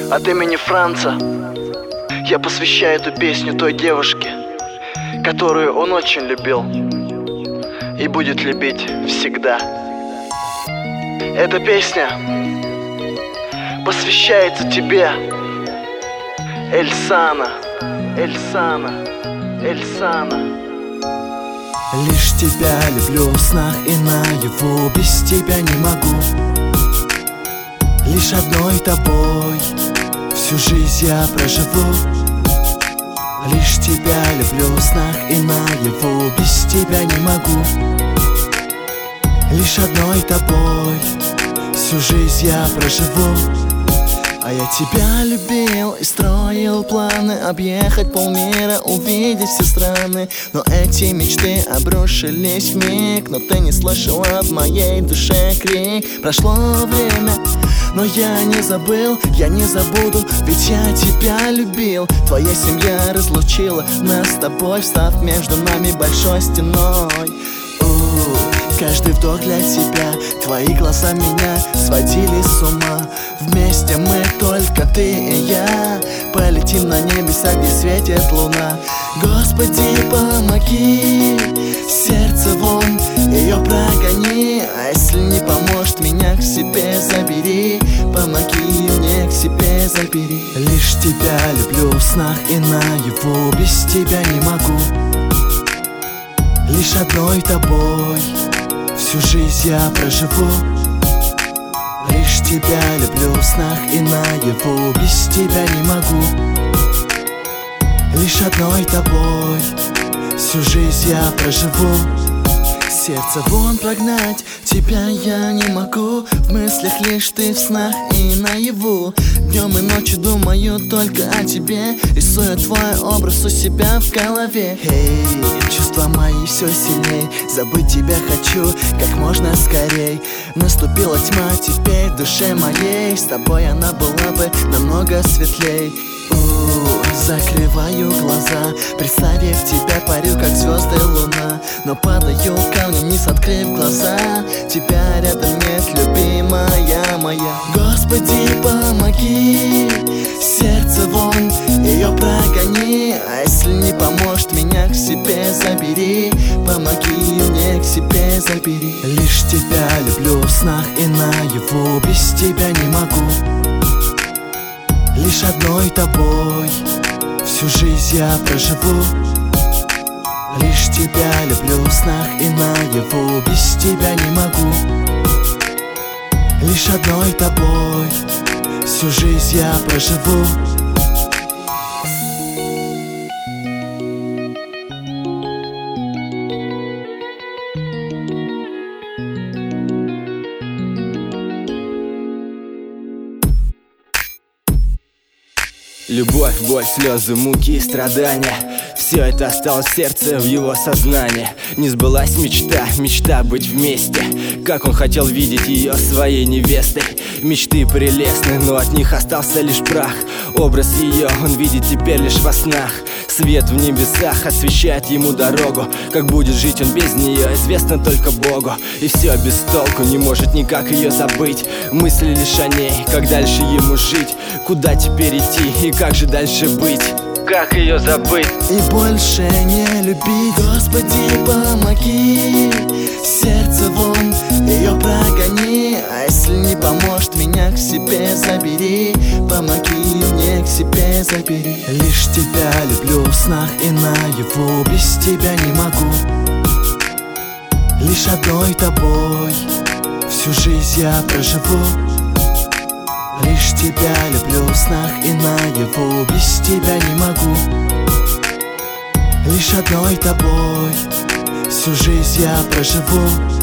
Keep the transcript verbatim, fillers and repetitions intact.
От имени Франца я посвящаю эту песню той девушке, которую он очень любил и будет любить всегда. Эта песня посвящается тебе, Эльсана, Эльсана, Эльсана. Лишь тебя люблю в снах и наяву, без тебя не могу. Лишь одной тобой всю жизнь я проживу. Лишь тебя люблю в снах и наяву, без тебя не могу. Лишь одной тобой всю жизнь я проживу. А я тебя любил и строил планы объехать полмира, увидеть все страны. Но эти мечты обрушились вмиг. Но ты не слышала в моей душе крик. Прошло время, но я не забыл, я не забуду, ведь я тебя любил. Твоя семья разлучила нас с тобой, встав между нами большой стеной. Каждый вдох для тебя, твои глаза меня сводили с ума. Вместе мы только ты и я, полетим на небеса, где светит луна. Господи, помоги, сердце вон, ее прогони. А если не поможет, меня к себе забери. Помоги мне к себе забери. Лишь тебя люблю в снах и наяву, без тебя не могу. Лишь одной тобой всю жизнь я проживу. Лишь тебя люблю в снах и наяву, без тебя не могу. Лишь одной тобой всю жизнь я проживу. Сердце вон прогнать, тебя я не могу. В мыслях лишь ты в снах и наяву. Днем и ночью думаю только о тебе, рисую твой образ у себя в голове. Эй, чувства мои все сильней, забыть тебя хочу как можно скорей. Наступила тьма теперь в душе моей, с тобой она была бы намного светлей. Закрываю глаза, представив тебя, парю как звезды луна. Но падаю камнем вниз, открыв глаза. Тебя рядом нет, любимая моя. Господи, помоги, сердце вон, ее прогони. А если не поможет, меня к себе забери. Помоги мне к себе забери. Лишь тебя люблю в снах и наяву, без тебя не могу. Лишь одной тобой всю жизнь я проживу. Лишь тебя люблю в снах и наяву, без тебя не могу. Лишь одной тобой всю жизнь я проживу. Любовь, боль, слезы, муки и страдания — все это осталось в сердце, в его сознании. Не сбылась мечта, мечта быть вместе. Как он хотел видеть ее своей невестой. Мечты прелестны, но от них остался лишь прах. Образ ее он видит теперь лишь во снах. Свет в небесах освещает ему дорогу. Как будет жить он без нее, известно только Богу. И все без толку, не может никак ее забыть. Мысли лишь о ней, как дальше ему жить. Куда теперь идти и как же дальше быть? Как ее забыть и больше не любить? Господи, помоги, сердце вон, ее прогони. А если не поможет, меня к себе забери. Помоги мне к себе забери. Лишь тебя люблю в снах и наяву, без тебя не могу. Лишь одной тобой всю жизнь я проживу. Лишь тебя люблю в снах и наяву, без тебя не могу. Лишь одной тобой всю жизнь я проживу.